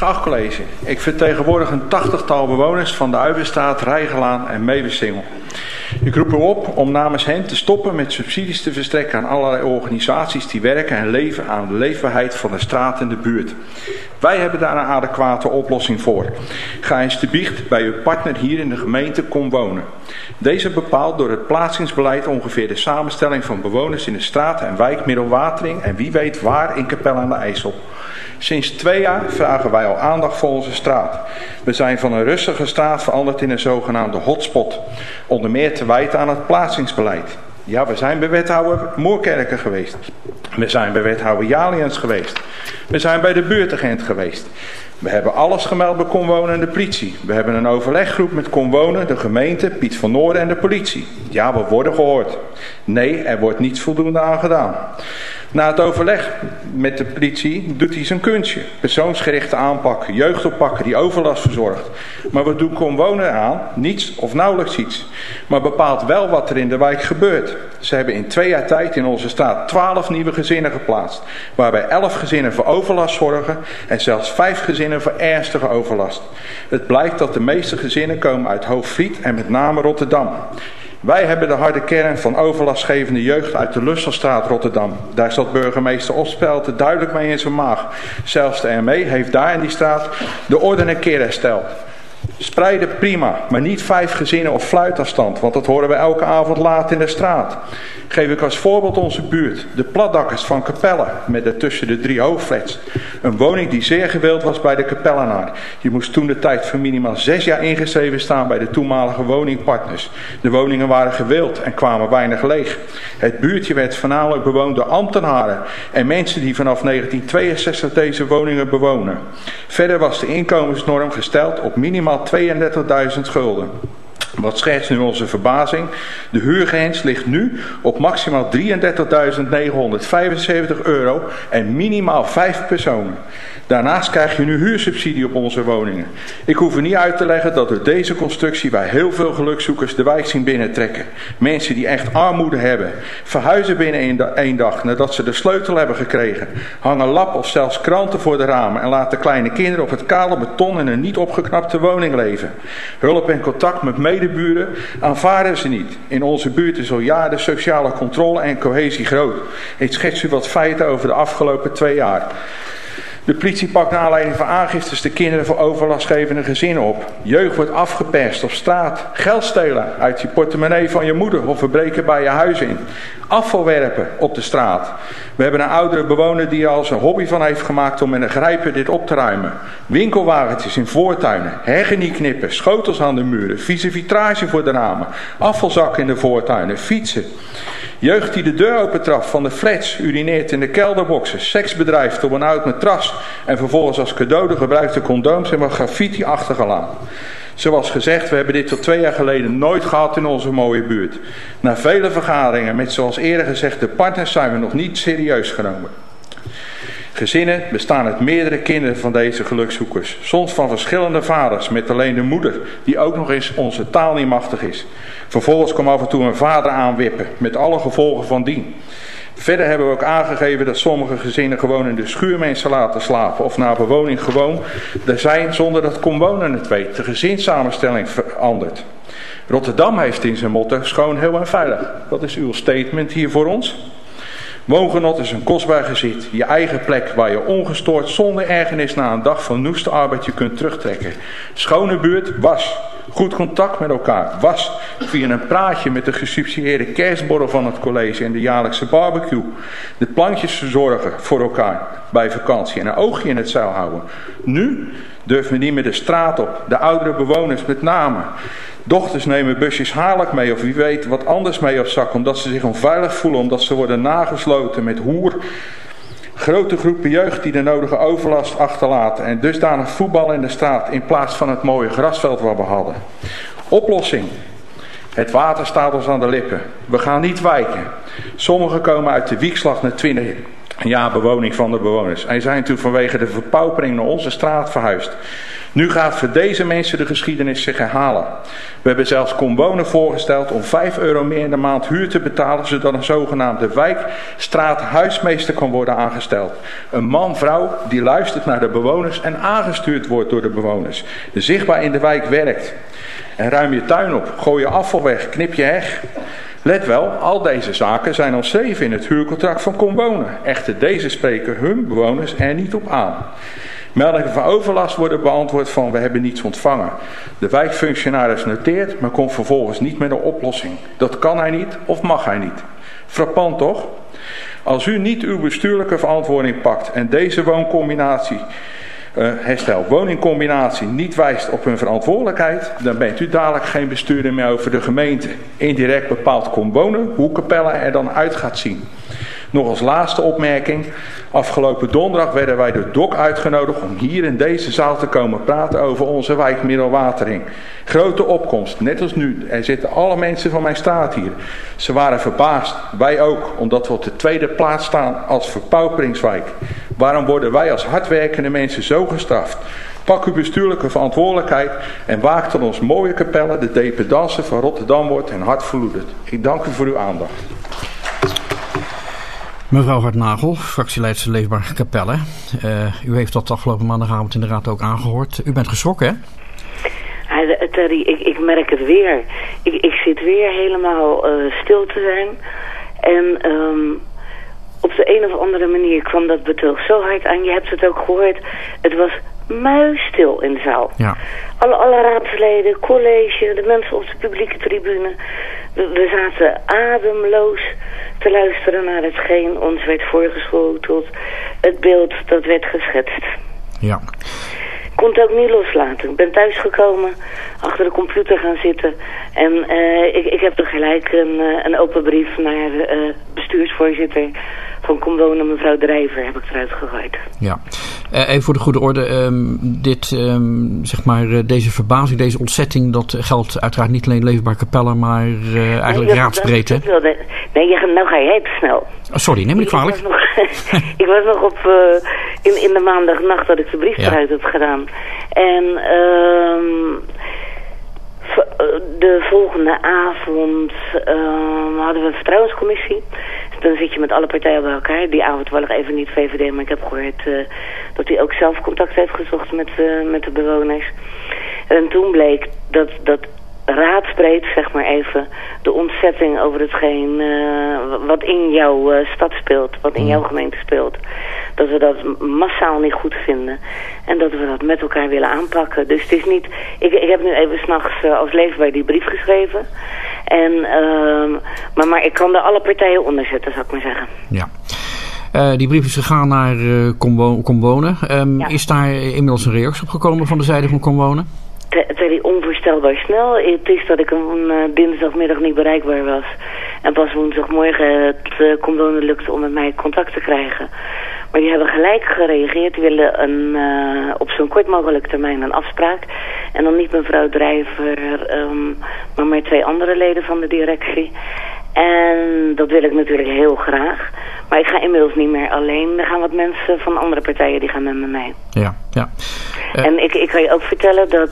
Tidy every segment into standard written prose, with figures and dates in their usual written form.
Geacht college, ik vertegenwoordig een 80-tal bewoners van de Uiverstraat, Rijgelaan en Meeuwensingel. Ik roep u op om namens hen te stoppen met subsidies te verstrekken aan allerlei organisaties die werken en leven aan de leefbaarheid van de straat en de buurt. Wij hebben daar een adequate oplossing voor. Ga eens te biecht bij uw partner hier in de gemeente Kom Wonen. Deze bepaalt door het plaatsingsbeleid ongeveer de samenstelling van bewoners in de straat en wijk Middelwatering en wie weet waar in Capelle aan de IJssel. Sinds 2 jaar vragen wij al aandacht voor onze straat. We zijn van een rustige straat veranderd in een zogenaamde hotspot. Onder meer te wijten aan het plaatsingsbeleid. Ja, we zijn bij wethouder Moerkerken geweest. We zijn bij wethouder Jaliens geweest. We zijn bij de buurtagent geweest. We hebben alles gemeld bij Kom Wonen en de politie. We hebben een overleggroep met Kom Wonen, de gemeente, Piet van Noorden en de politie. Ja, we worden gehoord. Nee, er wordt niets voldoende aan gedaan. Na het overleg met de politie doet hij zijn kunstje. Persoonsgerichte aanpak, jeugd oppakken die overlast verzorgt. Maar wat doet Kom Wonen aan? Niets of nauwelijks iets. Maar bepaalt wel wat er in de wijk gebeurt. Ze hebben in 2 jaar tijd in onze straat 12 nieuwe gezinnen geplaatst. Waarbij 11 gezinnen voor overlast zorgen en zelfs 5 gezinnen voor ernstige overlast. Het blijkt dat de meeste gezinnen komen uit Hoogvliet en met name Rotterdam. Wij hebben de harde kern van overlastgevende jeugd uit de Lusselstraat Rotterdam. Daar zat burgemeester Opspelte duidelijk mee in zijn maag. Zelfs de ME heeft daar in die straat de orde een keer hersteld. Spreiden prima, maar niet 5 gezinnen op fluitafstand, want dat horen we elke avond laat in de straat. Geef ik als voorbeeld onze buurt, de platdakkers van Capelle, met ertussen de 3 hoofdflats. Een woning die zeer gewild was bij de Capellenaar. Je moest toen de tijd voor minimaal 6 jaar ingeschreven staan bij de toenmalige woningpartners. De woningen waren gewild en kwamen weinig leeg. Het buurtje werd voornamelijk bewoond door ambtenaren en mensen die vanaf 1962 deze woningen bewonen. Verder was de inkomensnorm gesteld op minimaal 32.000 gulden. Wat schetst nu onze verbazing? De huurgrens ligt nu op maximaal 33.975 euro en minimaal 5 personen. Daarnaast krijg je nu huursubsidie op onze woningen. Ik hoef er niet uit te leggen dat door deze constructie wij heel veel gelukzoekers de wijk zien binnentrekken. Mensen die echt armoede hebben, verhuizen binnen 1 dag nadat ze de sleutel hebben gekregen, hangen lap of zelfs kranten voor de ramen en laten kleine kinderen op het kale beton in een niet opgeknapte woning leven. Hulp en contact met medeburen aanvaarden ze niet. In onze buurt is al jaren de sociale controle en cohesie groot. Ik schets u wat feiten over de afgelopen 2 jaar. De politie pakt naar aanleiding van aangiftes de kinderen voor overlastgevende gezinnen op. Jeugd wordt afgeperst op straat. Geld stelen uit je portemonnee van je moeder of verbreken bij je huis in. Afval werpen op de straat. We hebben een oudere bewoner die er als een hobby van heeft gemaakt om met een grijper dit op te ruimen. Winkelwagentjes in voortuinen, heggen niet knippen, schotels aan de muren, vieze vitrage voor de ramen, afvalzakken in de voortuinen, fietsen. Jeugd die de deur opentrapt van de flats, urineert in de kelderboxen, seks bedrijft op een oud matras en vervolgens als cadeau de gebruikte condooms en wat graffiti achtergelaten. Zoals gezegd, we hebben dit tot 2 jaar geleden nooit gehad in onze mooie buurt. Na vele vergaderingen met zoals eerder gezegd de partners zijn we nog niet serieus genomen. Gezinnen bestaan uit meerdere kinderen van deze gelukzoekers. Soms van verschillende vaders met alleen de moeder, die ook nog eens onze taal niet machtig is. Vervolgens komt af en toe een vader aanwippen, met alle gevolgen van dien. Verder hebben we ook aangegeven dat sommige gezinnen gewoon in de schuur mensen laten slapen of na bewoning gewoon er zijn zonder dat Kom Wonen het weet. De gezinssamenstelling verandert. Rotterdam heeft in zijn motto schoon, heel en veilig. Wat is uw statement hier voor ons? Woongenot is een kostbaar gezit. Je eigen plek waar je ongestoord zonder ergernis na een dag van noeste arbeid je kunt terugtrekken. Schone buurt, was. Goed contact met elkaar, was. Via een praatje met de gesubsidieerde kerstborrel van het college en de jaarlijkse barbecue. De plantjes verzorgen voor elkaar bij vakantie en een oogje in het zeil houden. Nu durven we niet meer de straat op. De oudere bewoners met name. Dochters nemen busjes haarlijk mee of wie weet wat anders mee op zak, omdat ze zich onveilig voelen, omdat ze worden nagesloten met hoer. Grote groepen jeugd die de nodige overlast achterlaten en dusdanig voetballen in de straat in plaats van het mooie grasveld wat we hadden. Oplossing. Het water staat ons aan de lippen. We gaan niet wijken. Sommigen komen uit de wiekslag na 20 Ja, bewoning van de bewoners. En zijn toen vanwege de verpaupering naar onze straat verhuisd. Nu gaat voor deze mensen de geschiedenis zich herhalen. We hebben zelfs Comwonen voorgesteld om €5 meer in de maand huur te betalen, zodat een zogenaamde wijkstraathuismeester kan worden aangesteld. Een man-vrouw die luistert naar de bewoners en aangestuurd wordt door de bewoners. Die zichtbaar in de wijk werkt. En ruim je tuin op, gooi je afval weg, knip je heg. Let wel, al deze zaken zijn omschreven in het huurcontract van Comwonen. Echter, deze spreken hun bewoners er niet op aan. Meldingen van overlast worden beantwoord van we hebben niets ontvangen. De wijkfunctionaris noteert, maar komt vervolgens niet met een oplossing. Dat kan hij niet of mag hij niet. Frappant toch? Als u niet uw bestuurlijke verantwoording pakt en deze woningcombinatie niet wijst op hun verantwoordelijkheid, dan bent u dadelijk geen bestuurder meer over de gemeente. Indirect bepaalt Comwonen hoe Capella er dan uit gaat zien. Nog als laatste opmerking. Afgelopen donderdag werden wij door DOC uitgenodigd om hier in deze zaal te komen praten over onze wijk Middelwatering. Grote opkomst, net als nu. Er zitten alle mensen van mijn straat hier. Ze waren verbaasd, wij ook, omdat we op de tweede plaats staan als verpauperingswijk. Waarom worden wij als hardwerkende mensen zo gestraft? Pak uw bestuurlijke verantwoordelijkheid en waak tot ons mooie Capelle, de dependance van Rotterdam wordt en hart verloederd. Ik dank u voor uw aandacht. Mevrouw Hartnagel, fractieleidster Leefbaar Capelle. U heeft dat afgelopen maandagavond inderdaad ook aangehoord. U bent geschrokken, hè? Terry, ik merk het weer. Ik zit weer helemaal stil te zijn. En op de een of andere manier kwam dat betoog zo hard aan. Je hebt het ook gehoord. Het was muisstil in de zaal. Ja. Alle raadsleden, college, de mensen op de publieke tribune. We zaten ademloos te luisteren naar hetgeen ons werd voorgeschoteld. Het beeld dat werd geschetst. Ja. Ik kon het ook niet loslaten. Ik ben thuisgekomen, achter de computer gaan zitten. En ik heb er gelijk een open brief naar bestuursvoorzitter van Comwonen, mevrouw Drijver, heb ik eruit gegooid. Ja. Even voor de goede orde. Deze verbazing, deze ontzetting, dat geldt uiteraard niet alleen Leefbaar Capelle, maar eigenlijk raadsbreed, hè? Nou ga jij te snel. Oh, sorry, neem me niet kwalijk. Ik was nog op in de maandagnacht dat ik de brief eruit heb gedaan. En de volgende avond hadden we een vertrouwenscommissie. Dan zit je met alle partijen bij elkaar. Die avond toevallig even niet VVD, maar ik heb gehoord dat hij ook zelf contact heeft gezocht met de bewoners. En toen bleek dat raadsbreed, zeg maar even, de ontzetting over hetgeen wat in jouw stad speelt, wat in jouw gemeente speelt, dat we dat massaal niet goed vinden en dat we dat met elkaar willen aanpakken. Dus het is niet, ik heb nu even 's nachts als Leefbaar die brief geschreven en maar ik kan er alle partijen onder zetten, zou ik maar zeggen. Ja. Die brief is gegaan naar Comwonen. Ja. Is daar inmiddels een reactie op gekomen van de zijde van Comwonen? Terry, onvoorstelbaar snel. Het is dat ik een dinsdagmiddag niet bereikbaar was. En pas woensdagmorgen het Comwonen lukte om met mij contact te krijgen. Maar die hebben gelijk gereageerd. Die willen op zo'n kort mogelijk termijn een afspraak. En dan niet mevrouw Drijver, maar 2 andere leden van de directie. En dat wil ik natuurlijk heel graag. Maar ik ga inmiddels niet meer alleen. Er gaan wat mensen van andere partijen, die gaan met me mee. Ja, ja. En ik kan je ook vertellen dat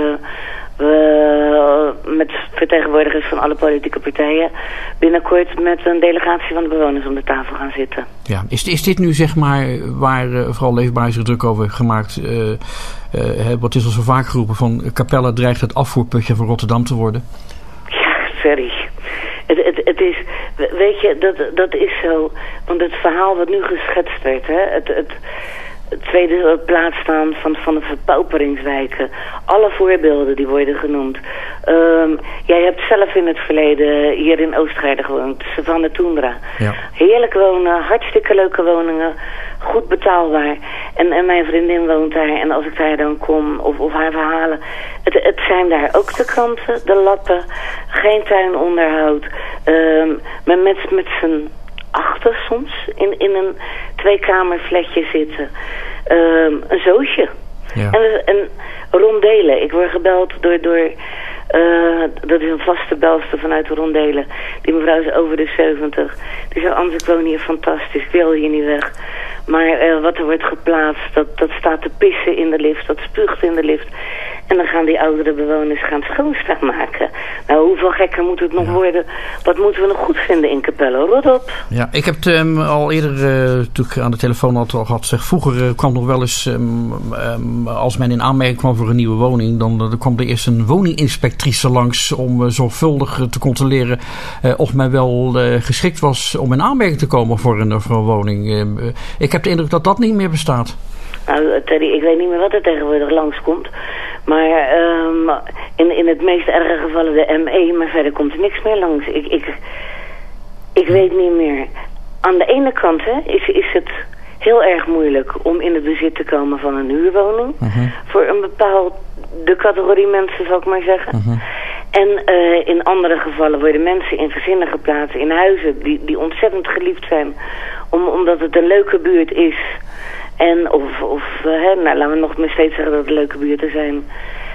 we met vertegenwoordigers van alle politieke partijen binnenkort met een delegatie van de bewoners om de tafel gaan zitten. Ja, is dit nu zeg maar waar vooral Leefbaar zich druk over heeft gemaakt? Wat is al zo vaak geroepen van Capelle dreigt het afvoerputje van Rotterdam te worden? Ja, sorry. Het is, weet je, dat is zo. Want het verhaal wat nu geschetst werd, hè, het tweede plaats staan van de verpauperingswijken. Alle voorbeelden die worden genoemd. Jij hebt zelf in het verleden hier in Oostgaarde gewoond, Savannah Tundra. Ja. Heerlijk wonen, hartstikke leuke woningen, goed betaalbaar. En mijn vriendin woont daar en als ik daar dan kom of haar verhalen. Het zijn daar ook de kanten, de lappen, geen tuinonderhoud. Met z'n 8 soms in een 2-kamerflatje zitten. Een zootje. Ja. En rondelen. Ik word gebeld door Dat is een vaste belster vanuit de Rondelen. Die mevrouw is over de 70. Die zei, Ans, ik woon hier fantastisch. Ik wil hier niet weg. Maar wat er wordt geplaatst, dat staat te pissen in de lift. Dat spuugt in de lift. En dan gaan die oudere bewoners schoonstaan maken. Nou, hoeveel gekker moet het nog worden? Wat moeten we nog goed vinden in Capelle? Rot op. Ja, ik heb het al eerder natuurlijk aan de telefoon al gehad. Vroeger kwam nog wel eens, als men in aanmerking kwam voor een nieuwe woning, dan kwam er eerst een woninginspectrice langs om zorgvuldig te controleren of men wel geschikt was om in aanmerking te komen voor een woning. Ik heb de indruk dat dat niet meer bestaat. Nou, Terry, ik weet niet meer wat er tegenwoordig langskomt. Maar in het meest erge gevallen de ME, maar verder komt er niks meer langs. Ik weet niet meer. Aan de ene kant is het heel erg moeilijk om in het bezit te komen van een huurwoning. Voor een bepaalde categorie mensen, zal ik maar zeggen. En in andere gevallen worden mensen in gezinnen geplaatst, in huizen die ontzettend geliefd zijn. Omdat het een leuke buurt is. En laten we nog maar steeds zeggen dat het leuke buurten zijn.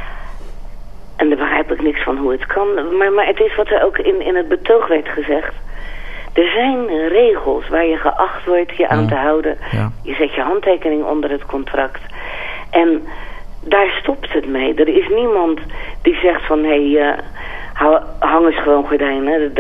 En daar begrijp ik niks van hoe het kan. Maar het is wat er ook in het betoog werd gezegd. Er zijn regels waar je geacht wordt je aan te houden. Ja. Je zet je handtekening onder het contract. En daar stopt het mee. Er is niemand die zegt van, hang eens gewoon gordijnen.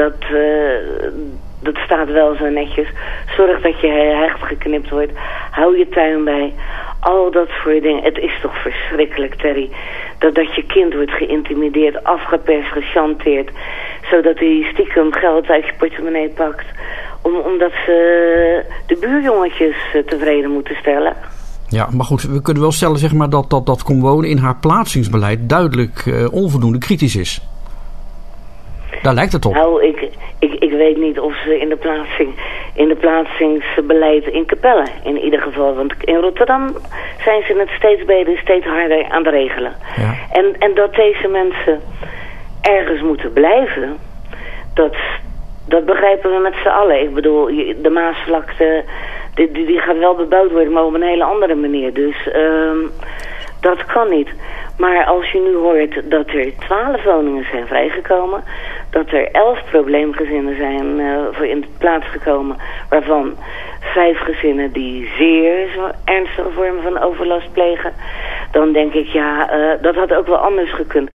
Dat staat wel zo netjes. Zorg dat je hecht geknipt wordt. Hou je tuin bij. Al dat soort dingen. Het is toch verschrikkelijk, Terry. Dat je kind wordt geïntimideerd, afgeperst, gechanteerd. Zodat hij stiekem geld uit je portemonnee pakt. Omdat ze de buurjongetjes tevreden moeten stellen. Ja, maar goed, we kunnen wel stellen zeg maar, dat Comwonen in haar plaatsingsbeleid duidelijk onvoldoende kritisch is. Daar lijkt het op. Nou, ik weet niet of ze in de plaatsingsbeleid in Capelle in ieder geval. Want in Rotterdam zijn ze het steeds beter, steeds harder aan het regelen. Ja. En dat deze mensen ergens moeten blijven, dat begrijpen we met z'n allen. Ik bedoel, de Maasvlakte, die gaat wel bebouwd worden, maar op een hele andere manier. Dus dat kan niet. Maar als je nu hoort dat er 12 woningen zijn vrijgekomen, dat er 11 probleemgezinnen zijn voor in de plaats gekomen, waarvan 5 gezinnen die zeer ernstige vormen van overlast plegen, dan denk ik, dat had ook wel anders gekund.